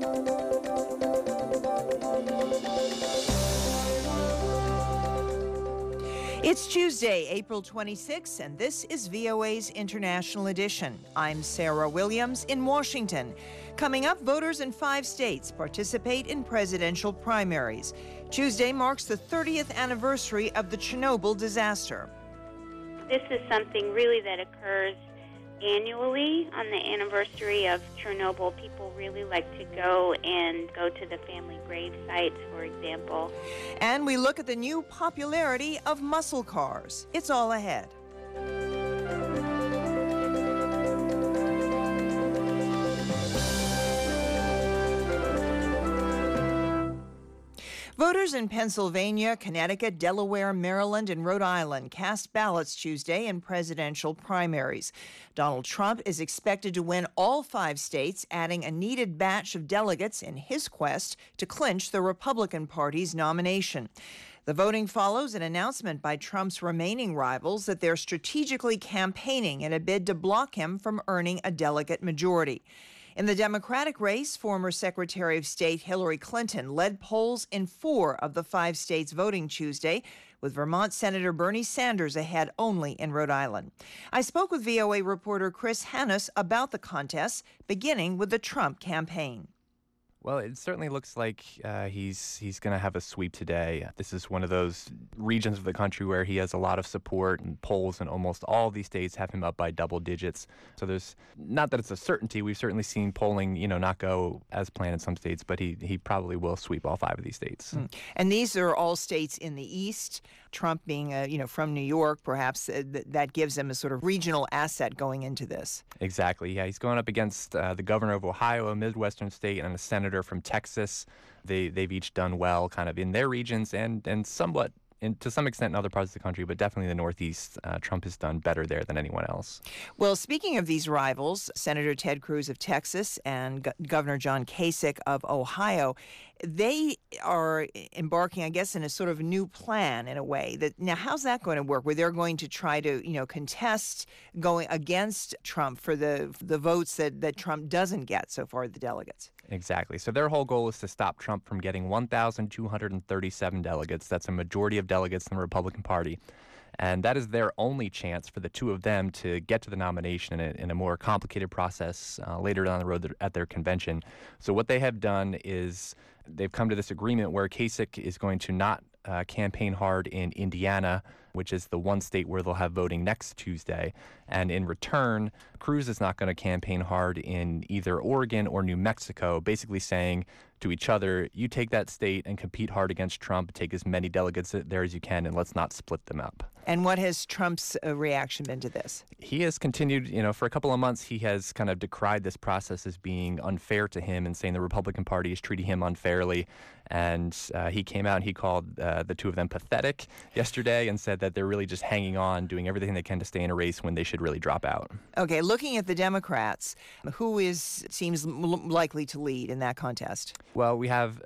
It's Tuesday, April 26, and this is VOA's International Edition. I'm Sarah Williams in Washington. Coming up, voters in 5 states participate in presidential primaries. Tuesday marks the 30th anniversary of the Chernobyl disaster. This is something really that occurs annually on the anniversary of Chernobyl. People really like to go to the family grave sites, for example. And we look at the new popularity of muscle cars. It's all ahead. Voters in Pennsylvania, Connecticut, Delaware, Maryland, and Rhode Island cast ballots Tuesday in presidential primaries. Donald Trump is expected to win all 5 states, adding a needed batch of delegates in his quest to clinch the Republican Party's nomination. The voting follows an announcement by Trump's remaining rivals that they're strategically campaigning in a bid to block him from earning a delegate majority. In the Democratic race, former Secretary of State Hillary Clinton led polls in 4 of the 5 states voting Tuesday, with Vermont Senator Bernie Sanders ahead only in Rhode Island. I spoke with VOA reporter Chris Hannes about the contest, beginning with the Trump campaign. Well, it certainly looks like he's going to have a sweep today. This is one of those regions of the country where he has a lot of support, and polls in almost all these states have him up by double digits. So there's not that it's a certainty. We've certainly seen polling, not go as planned in some states, but he probably will sweep all 5 of these states. And these are all states in the East. Trump being, from New York, perhaps that gives him a sort of regional asset going into this. Exactly. Yeah, he's going up against the governor of Ohio, a Midwestern state, and a senator from Texas. They've each done well kind of in their regions and somewhat to some extent in other parts of the country, but definitely the Northeast. Trump has done better there than anyone else. Well, speaking of these rivals, Senator Ted Cruz of Texas and Governor John Kasich of Ohio, they are embarking, I guess, in a sort of new plan in a way. Now, how's that going to work? Where they're going to try to, contest going against Trump for the votes that Trump doesn't get so far, the delegates? Exactly. So their whole goal is to stop Trump from getting 1,237 delegates. That's a majority of delegates in the Republican Party. And that is their only chance for the two of them to get to the nomination in a more complicated process later down the road at their convention. So what they have done is they've come to this agreement where Kasich is going to not campaign hard in Indiana, which is the one state where they'll have voting next Tuesday. And in return, Cruz is not going to campaign hard in either Oregon or New Mexico, basically saying to each other, you take that state and compete hard against Trump, take as many delegates there as you can, and let's not split them up. And what has Trump's reaction been to this? He has continued, for a couple of months, he has kind of decried this process as being unfair to him and saying the Republican Party is treating him unfairly. And he came out and he called the two of them pathetic yesterday and said that they're really just hanging on, doing everything they can to stay in a race when they should really drop out. Okay, looking at the Democrats, who seems likely to lead in that contest? Well, we have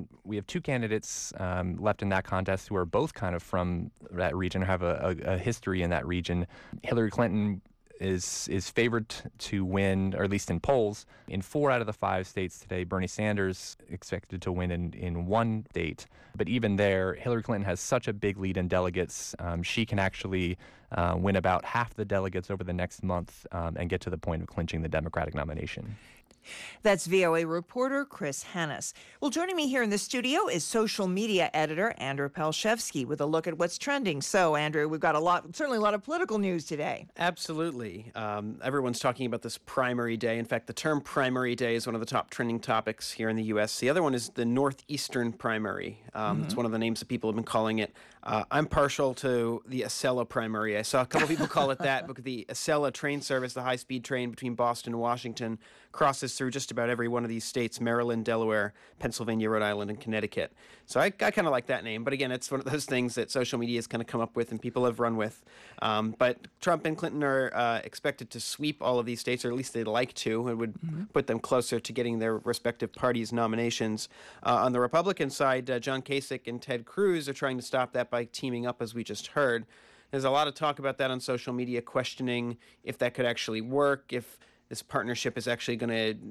2 candidates left in that contest who are both kind of from that region or have a history in that region. Hillary Clinton is favored to win, or at least in polls, in 4 out of the 5 states today. Bernie Sanders expected to win in 1 state. But even there, Hillary Clinton has such a big lead in delegates. She can actually win about half the delegates over the next month and get to the point of clinching the Democratic nomination. That's VOA reporter Chris Hannes. Well, joining me here in the studio is social media editor Andrew Palshevsky with a look at what's trending. So, Andrew, we've got certainly a lot of political news today. Absolutely. Everyone's talking about this primary day. In fact, the term primary day is one of the top trending topics here in the U.S. The other one is the Northeastern primary. It's one of the names that people have been calling it. I'm partial to the Acela primary. I saw a couple people call it that because the Acela train service, the high-speed train between Boston and Washington, crosses through just about every one of these states: Maryland, Delaware, Pennsylvania, Rhode Island, and Connecticut. So I kind of like that name. But again, it's one of those things that social media has kind of come up with and people have run with. But Trump and Clinton are expected to sweep all of these states, or at least they'd like to. It would put them closer to getting their respective parties' nominations. On the Republican side, John Kasich and Ted Cruz are trying to stop that by teaming up, as we just heard. There's a lot of talk about that on social media, questioning if that could actually work, if this partnership is actually going to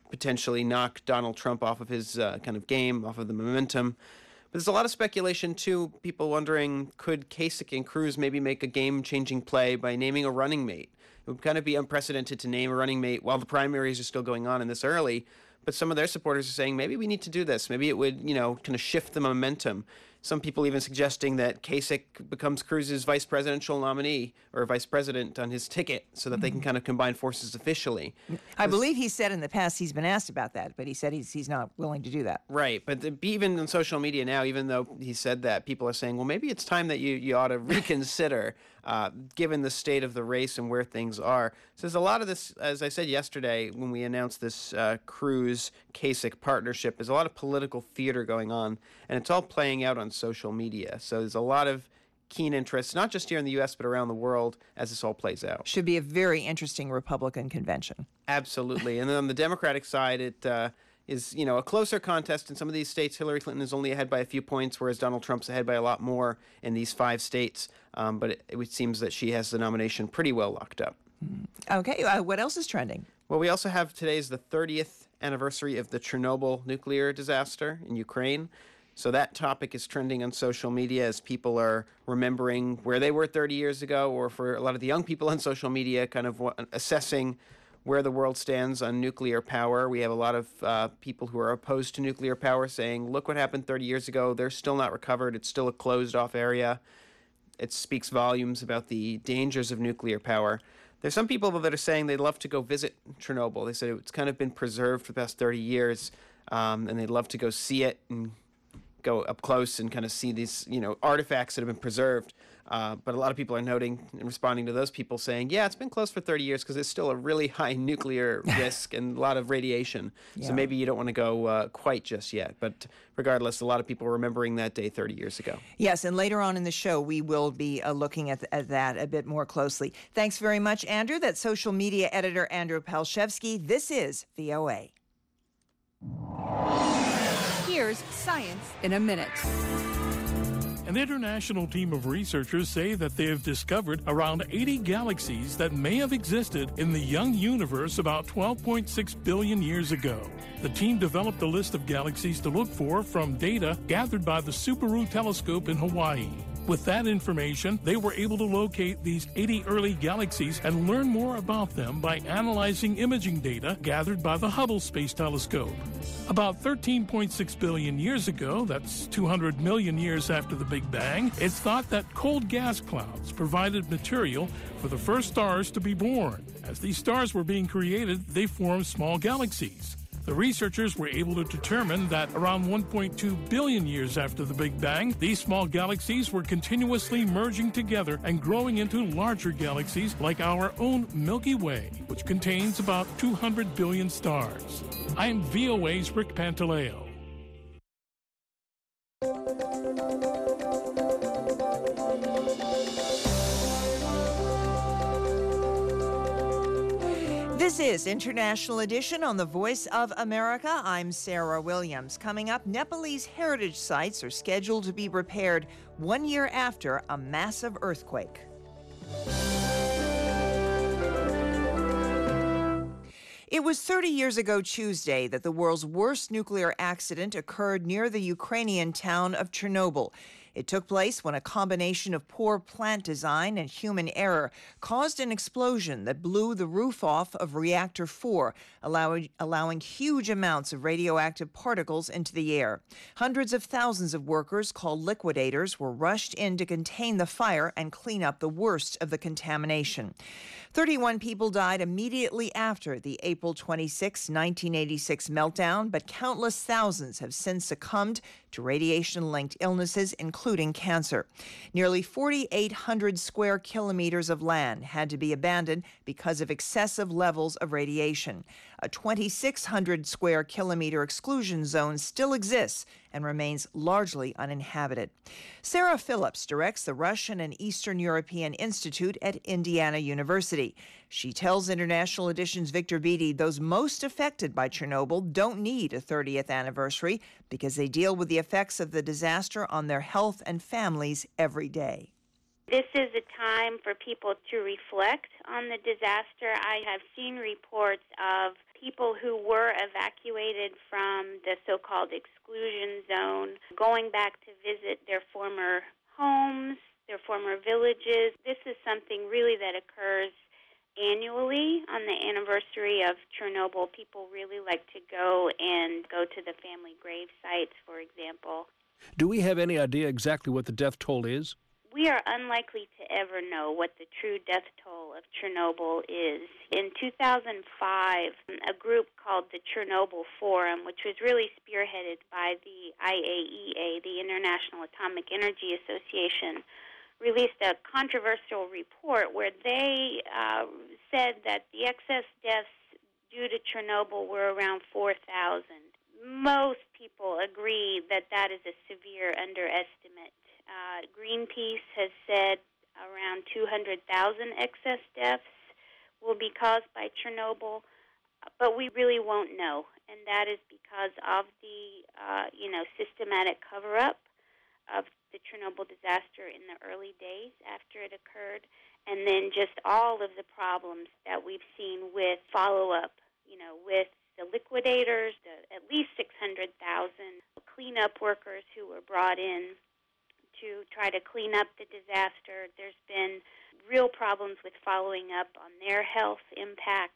potentially knock Donald Trump off of his kind of game, off of the momentum. But there's a lot of speculation, too, people wondering, could Kasich and Cruz maybe make a game-changing play by naming a running mate? It would kind of be unprecedented to name a running mate while the primaries are still going on and this early. But some of their supporters are saying, maybe we need to do this. Maybe it would, kind of shift the momentum. Some people even suggesting that Kasich becomes Cruz's vice presidential nominee or vice president on his ticket so that they can kind of combine forces officially. I believe he said in the past he's been asked about that, but he said he's not willing to do that. Right. But even on social media now, even though he said that, people are saying, well, maybe it's time that you ought to reconsider given the state of the race and where things are. So there's a lot of this, as I said yesterday when we announced this Cruz-Kasich partnership, there's a lot of political theater going on, and it's all playing out on social media. So there's a lot of keen interest, not just here in the U.S., but around the world as this all plays out. Should be a very interesting Republican convention. Absolutely. And then on the Democratic side, it is, a closer contest. In some of these states, Hillary Clinton is only ahead by a few points, whereas Donald Trump's ahead by a lot more in these 5 states. But it seems that she has the nomination pretty well locked up. Okay. What else is trending? Well, we also have today is the 30th anniversary of the Chernobyl nuclear disaster in Ukraine. So that topic is trending on social media as people are remembering where they were 30 years ago, or for a lot of the young people on social media, kind of assessing where the world stands on nuclear power. We have a lot of people who are opposed to nuclear power saying, look what happened 30 years ago. They're still not recovered. It's still a closed-off area. It speaks volumes about the dangers of nuclear power. There's some people that are saying they'd love to go visit Chernobyl. They said it's kind of been preserved for the past 30 years, and they'd love to go see it and go up close and kind of see these, artifacts that have been preserved. But a lot of people are noting and responding to those people saying, yeah, it's been closed for 30 years because there's still a really high nuclear risk and a lot of radiation. Yeah. So maybe you don't want to go quite just yet. But regardless, a lot of people are remembering that day 30 years ago. Yes, and later on in the show, we will be looking at that a bit more closely. Thanks very much, Andrew. That's social media editor Andrew Palshevsky. This is VOA. Here's Science in a Minute. An international team of researchers say that they have discovered around 80 galaxies that may have existed in the young universe about 12.6 billion years ago. The team developed a list of galaxies to look for from data gathered by the Subaru telescope in Hawaii. With that information, they were able to locate these 80 early galaxies and learn more about them by analyzing imaging data gathered by the Hubble Space Telescope. About 13.6 billion years ago, that's 200 million years after the Big Bang, it's thought that cold gas clouds provided material for the first stars to be born. As these stars were being created, they formed small galaxies. The researchers were able to determine that around 1.2 billion years after the Big Bang, these small galaxies were continuously merging together and growing into larger galaxies like our own Milky Way, which contains about 200 billion stars. I'm VOA's Rick Pantaleo. This is International Edition on the Voice of America. I'm Sarah Williams. Coming up, Nepalese heritage sites are scheduled to be repaired 1 year after a massive earthquake. It was 30 years ago Tuesday that the world's worst nuclear accident occurred near the Ukrainian town of Chernobyl. It took place when a combination of poor plant design and human error caused an explosion that blew the roof off of Reactor 4, allowing huge amounts of radioactive particles into the air. Hundreds of thousands of workers, called liquidators, were rushed in to contain the fire and clean up the worst of the contamination. 31 people died immediately after the April 26, 1986 meltdown, but countless thousands have since succumbed to radiation-linked illnesses, including cancer. Nearly 4,800 square kilometers of land had to be abandoned because of excessive levels of radiation. A 2,600 square kilometer exclusion zone still exists and remains largely uninhabited. Sarah Phillips directs the Russian and Eastern European Institute at Indiana University. She tells International Edition's Victor Beattie those most affected by Chernobyl don't need a 30th anniversary because they deal with the effects of the disaster on their health and families every day. This is a time for people to reflect on the disaster. I have seen reports of people who were evacuated from the so-called exclusion zone going back to visit their former homes, their former villages. This is something really that occurs annually on the anniversary of Chernobyl. People really like to go to the family grave sites, for example. Do we have any idea exactly what the death toll is? We are unlikely to ever know what the true death toll of Chernobyl is. In 2005, a group called the Chernobyl Forum, which was really spearheaded by the IAEA, the International Atomic Energy Association, released a controversial report where they said that the excess deaths due to Chernobyl were around 4,000. Most people agree that that is a severe underestimate. Greenpeace has said around 200,000 excess deaths will be caused by Chernobyl, but we really won't know, and that is because of the systematic cover-up of the Chernobyl disaster in the early days after it occurred, and then just all of the problems that we've seen with follow-up, with the liquidators, at least 600,000 cleanup workers who were brought in to try to clean up the disaster. There's been real problems with following up on their health impacts,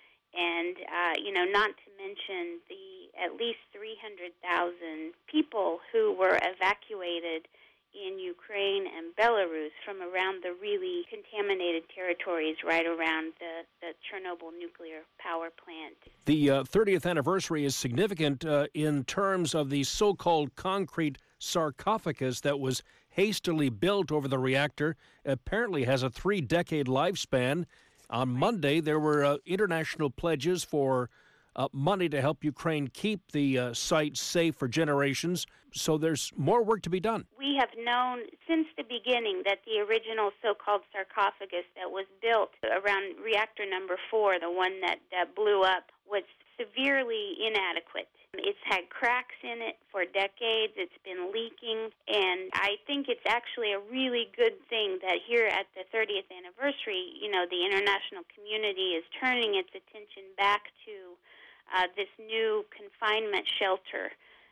and not to mention the at least 300,000 people who were evacuated in Ukraine and Belarus from around the really contaminated territories right around the Chernobyl nuclear power plant. The 30th anniversary is significant in terms of the so-called concrete sarcophagus that was hastily built over the reactor. Apparently has a 3-decade lifespan. On Monday, there were international pledges for money to help Ukraine keep the site safe for generations. So there's more work to be done. We have known since the beginning that the original so-called sarcophagus that was built around reactor number 4, the one that blew up, was severely inadequate. It's had cracks in it for decades. It's been leaking. And I think it's actually a really good thing that here at the 30th anniversary, the international community is turning its attention back to this new confinement shelter.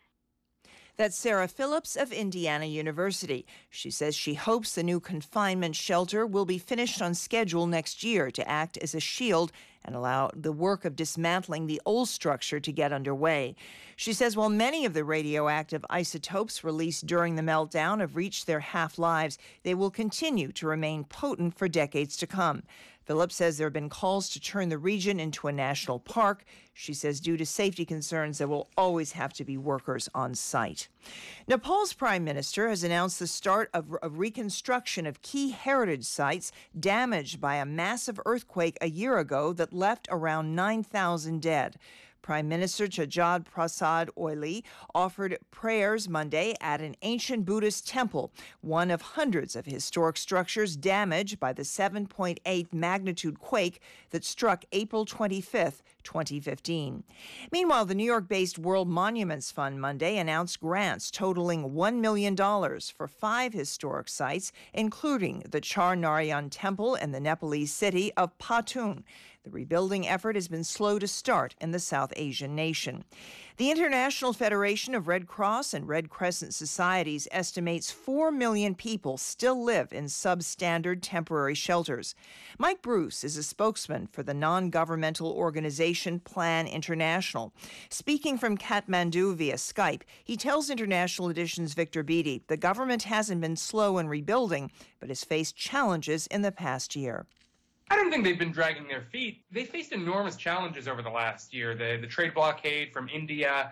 That's Sarah Phillips of Indiana University. She says she hopes the new confinement shelter will be finished on schedule next year to act as a shield and allow the work of dismantling the old structure to get underway. She says while many of the radioactive isotopes released during the meltdown have reached their half-lives, they will continue to remain potent for decades to come. Phillips says there have been calls to turn the region into a national park. She says due to safety concerns, there will always have to be workers on site. Nepal's prime minister has announced the start of a reconstruction of key heritage sites damaged by a massive earthquake a year ago that left around 9,000 dead. Prime Minister Chajad Prasad Oily offered prayers Monday at an ancient Buddhist temple, one of hundreds of historic structures damaged by the 7.8 magnitude quake that struck April 25, 2015. Meanwhile, the New York-based World Monuments Fund Monday announced grants totaling $1 million for 5 historic sites, including the Char Narayan Temple in the Nepalese city of Patun. The rebuilding effort has been slow to start in the South Asian nation. The International Federation of Red Cross and Red Crescent Societies estimates 4 million people still live in substandard temporary shelters. Mike Bruce is a spokesman for the non-governmental organization Plan International. Speaking from Kathmandu via Skype, he tells International Edition's Victor Beattie the government hasn't been slow in rebuilding, but has faced challenges in the past year. I don't think they've been dragging their feet. They faced enormous challenges over the last year. The trade blockade from India,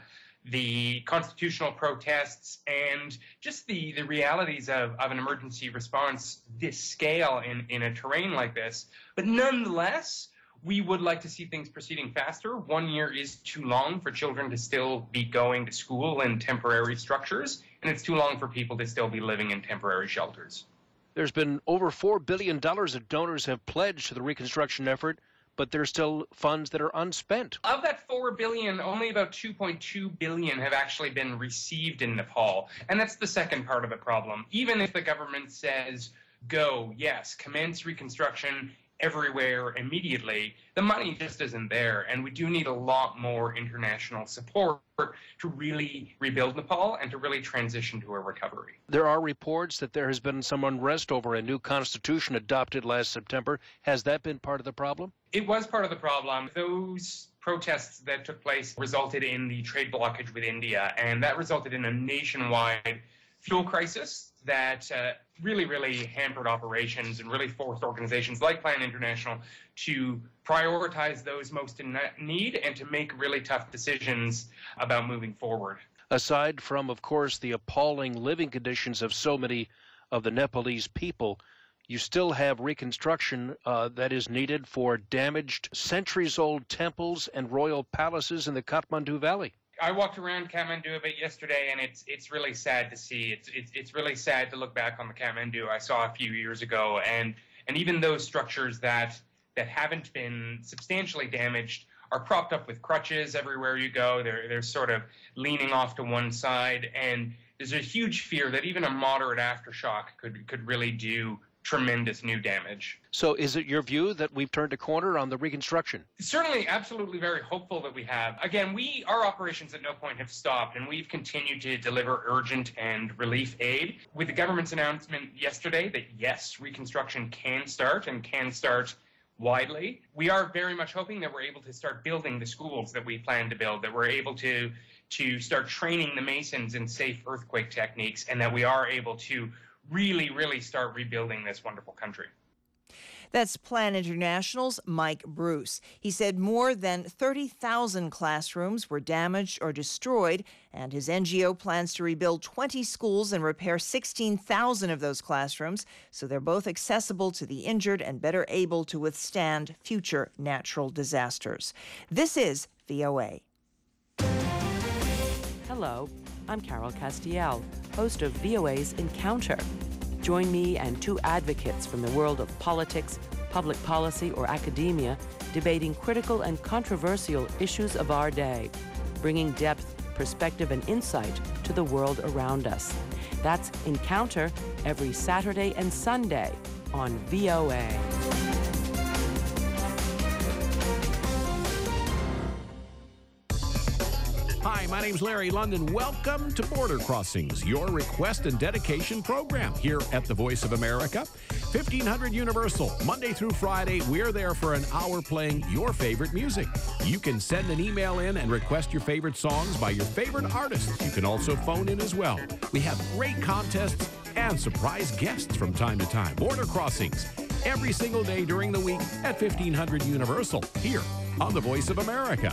the constitutional protests, and just the realities of an emergency response this scale in a terrain like this. But nonetheless, we would like to see things proceeding faster. 1 year is too long for children to still be going to school in temporary structures, and it's too long for people to still be living in temporary shelters. There's been over $4 billion that donors have pledged to the reconstruction effort, but there's still funds that are unspent. Of that $4 billion, only about $2.2 billion have actually been received in Nepal. And that's the second part of the problem. Even if the government says go, yes, commence reconstruction everywhere immediately, the money just isn't there. And we do need a lot more international support to really rebuild Nepal and to really transition to a recovery. There are reports that there has been some unrest over a new constitution adopted last September. Has that been part of the problem? It was part of the problem. Those protests that took place resulted in the trade blockage with India, and that resulted in a nationwide fuel crisis that really hampered operations and really forced organizations like Plan International to prioritize those most in need and to make really tough decisions about moving forward. Aside from, of course, the appalling living conditions of so many of the Nepalese people, you still have reconstruction that is needed for damaged centuries-old temples and royal palaces in the Kathmandu Valley. I walked around Kathmandu a bit yesterday, and it's really sad to see. It's really sad to look back on the Kathmandu I saw a few years ago, and even those structures that haven't been substantially damaged are propped up with crutches everywhere you go. They're sort of leaning off to one side, and there's a huge fear that even a moderate aftershock could really do tremendous new damage. So is it your view that we've turned a corner on the reconstruction? Certainly, absolutely very hopeful that we have. Again, our operations at no point have stopped, and we've continued to deliver urgent and relief aid. With the government's announcement yesterday that, yes, reconstruction can start and can start widely, we are very much hoping that we're able to start building the schools that we plan to build, that we're able to start training the masons in safe earthquake techniques, and that we are able to really start rebuilding this wonderful country. That's Plan International's Mike Bruce. He said more than 30,000 classrooms were damaged or destroyed, and his NGO plans to rebuild 20 schools and repair 16,000 of those classrooms so they're both accessible to the injured and better able to withstand future natural disasters. This is VOA. Hello, I'm Carol Castiel, host of VOA's Encounter. Join me and two advocates from the world of politics, public policy, or academia debating critical and controversial issues of our day, bringing depth, perspective, and insight to the world around us. That's Encounter every Saturday and Sunday on VOA. Hi, my name's Larry London. Welcome to Border Crossings, your request and dedication program here at the Voice of America. 1500 Universal, Monday through Friday, we're there for an hour playing your favorite music. You can send an email in and request your favorite songs by your favorite artists. You can also phone in as well. We have great contests and surprise guests from time to time. Border Crossings, every single day during the week at 1500 Universal, here on the Voice of America.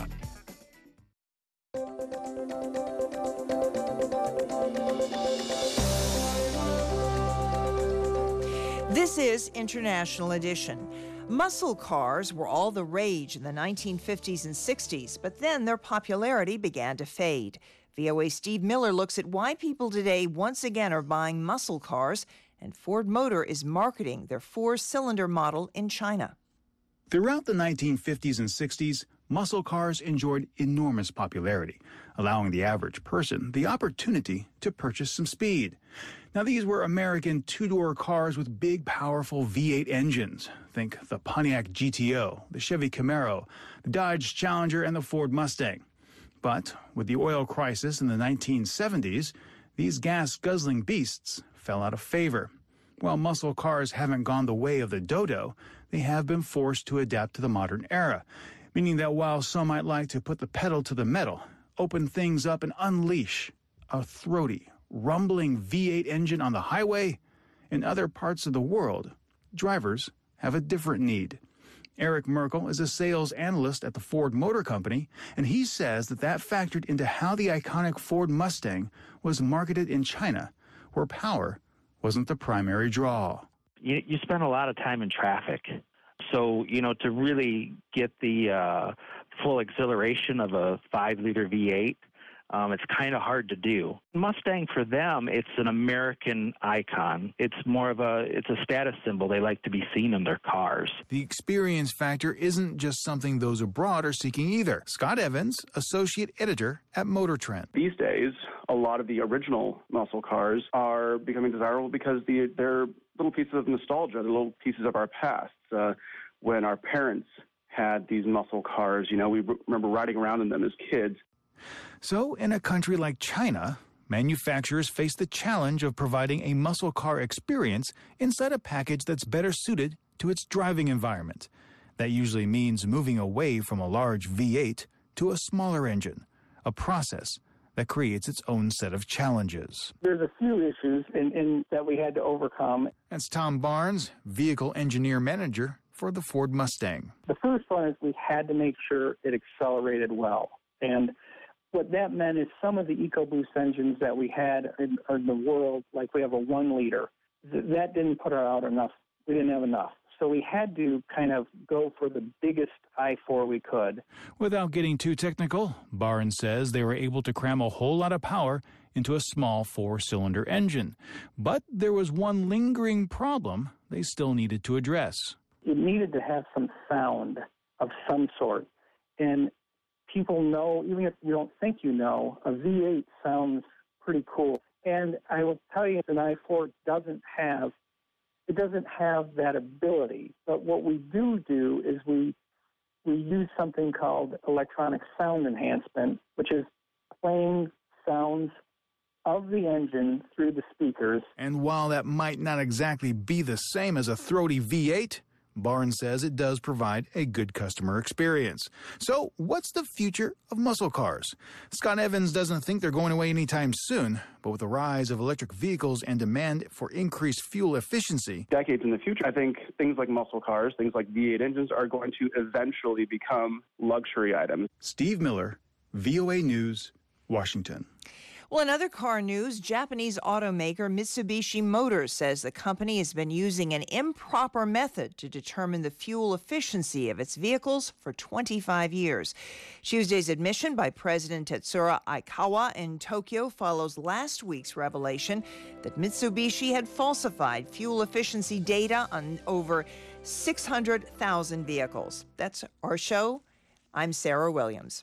This is International Edition. Muscle cars were all the rage in the 1950s and 60s, but then their popularity began to fade. VOA Steve Miller looks at why people today once again are buying muscle cars, and Ford Motor is marketing their four-cylinder model in China. Throughout the 1950s and 60s, muscle cars enjoyed enormous popularity, allowing the average person the opportunity to purchase some speed. Now, these were American two-door cars with big, powerful V8 engines. Think the Pontiac GTO, the Chevy Camaro, the Dodge Challenger, and the Ford Mustang. But with the oil crisis in the 1970s, these gas-guzzling beasts fell out of favor. While muscle cars haven't gone the way of the dodo, they have been forced to adapt to the modern era, meaning that while some might like to put the pedal to the metal, open things up and unleash a throaty, rumbling V8 engine on the highway, in other parts of the world, drivers have a different need. Eric Merkel is a sales analyst at the Ford Motor Company, and he says that factored into how the iconic Ford Mustang was marketed in China, where power wasn't the primary draw. You spend a lot of time in traffic. So, to really get the full exhilaration of a 5-liter V8, it's kind of hard to do. Mustang, for them, it's an American icon. It's more of it's a status symbol. They like to be seen in their cars. The experience factor isn't just something those abroad are seeking either. Scott Evans, associate editor at Motor Trend. These days, a lot of the original muscle cars are becoming desirable because they're little pieces of nostalgia, the little pieces of our past. When our parents had these muscle cars, we remember riding around in them as kids. So in a country like China, manufacturers face the challenge of providing a muscle car experience inside a package that's better suited to its driving environment. That usually means moving away from a large V8 to a smaller engine, a process that creates its own set of challenges. There's a few issues in that we had to overcome. That's Tom Barnes, Vehicle Engineer Manager for the Ford Mustang. The first one is we had to make sure it accelerated well. And what that meant is some of the EcoBoost engines that we had in the world, like we have a 1 liter, that didn't put out enough. We didn't have enough. So we had to kind of go for the biggest I-4 we could. Without getting too technical, Barnes says they were able to cram a whole lot of power into a small 4-cylinder engine. But there was one lingering problem they still needed to address. It needed to have some sound of some sort. And people know, even if you don't think you know, a V8 sounds pretty cool. And I will tell you, an I-4 doesn't have that ability. But what we do is we use something called electronic sound enhancement, which is playing sounds of the engine through the speakers. And while that might not exactly be the same as a throaty V8, Barnes says it does provide a good customer experience. So what's the future of muscle cars? Scott Evans doesn't think they're going away anytime soon, but with the rise of electric vehicles and demand for increased fuel efficiency, decades in the future, I think things like muscle cars, things like V8 engines are going to eventually become luxury items. Steve Miller, VOA News, Washington. Well, in other car news, Japanese automaker Mitsubishi Motors says the company has been using an improper method to determine the fuel efficiency of its vehicles for 25 years. Tuesday's admission by President Tetsuro Aikawa in Tokyo follows last week's revelation that Mitsubishi had falsified fuel efficiency data on over 600,000 vehicles. That's our show. I'm Sarah Williams.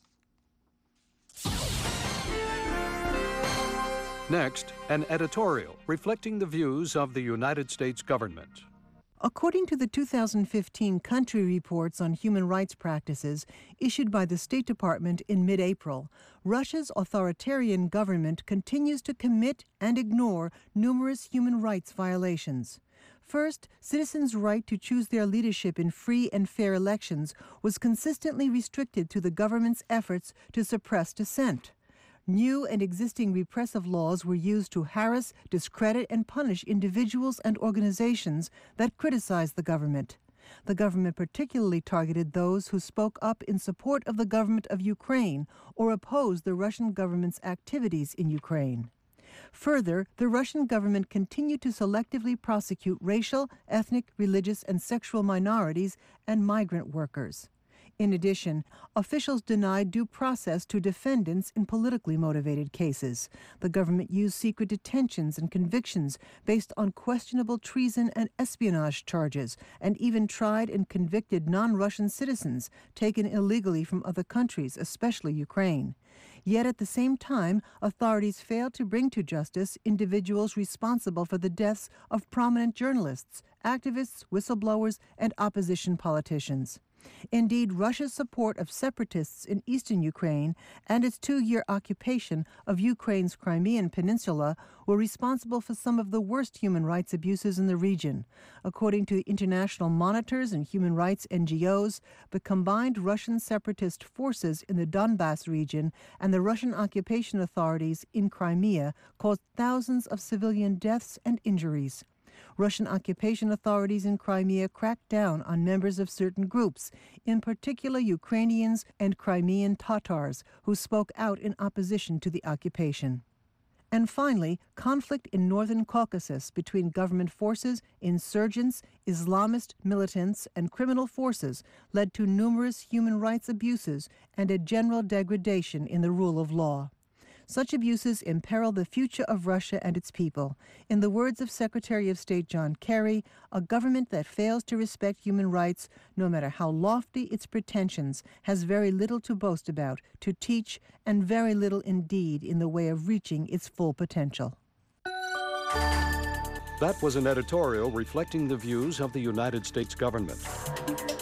Next, an editorial reflecting the views of the United States government. According to the 2015 Country Reports on Human Rights Practices issued by the State Department in mid-April, Russia's authoritarian government continues to commit and ignore numerous human rights violations. First, citizens' right to choose their leadership in free and fair elections was consistently restricted through the government's efforts to suppress dissent. New and existing repressive laws were used to harass, discredit, and punish individuals and organizations that criticized the government. The government particularly targeted those who spoke up in support of the government of Ukraine or opposed the Russian government's activities in Ukraine. Further, the Russian government continued to selectively prosecute racial, ethnic, religious, and sexual minorities and migrant workers. In addition, officials denied due process to defendants in politically motivated cases. The government used secret detentions and convictions based on questionable treason and espionage charges, and even tried and convicted non-Russian citizens taken illegally from other countries, especially Ukraine. Yet at the same time, authorities failed to bring to justice individuals responsible for the deaths of prominent journalists, activists, whistleblowers, and opposition politicians. Indeed, Russia's support of separatists in eastern Ukraine and its 2-year occupation of Ukraine's Crimean Peninsula were responsible for some of the worst human rights abuses in the region. According to international monitors and human rights NGOs, the combined Russian separatist forces in the Donbass region and the Russian occupation authorities in Crimea caused thousands of civilian deaths and injuries. Russian occupation authorities in Crimea cracked down on members of certain groups, in particular Ukrainians and Crimean Tatars, who spoke out in opposition to the occupation. And finally, conflict in northern Caucasus between government forces, insurgents, Islamist militants, and criminal forces led to numerous human rights abuses and a general degradation in the rule of law. Such abuses imperil the future of Russia and its people. In the words of Secretary of State John Kerry, a government that fails to respect human rights, no matter how lofty its pretensions, has very little to boast about, to teach, and very little indeed in the way of reaching its full potential. That was an editorial reflecting the views of the United States government.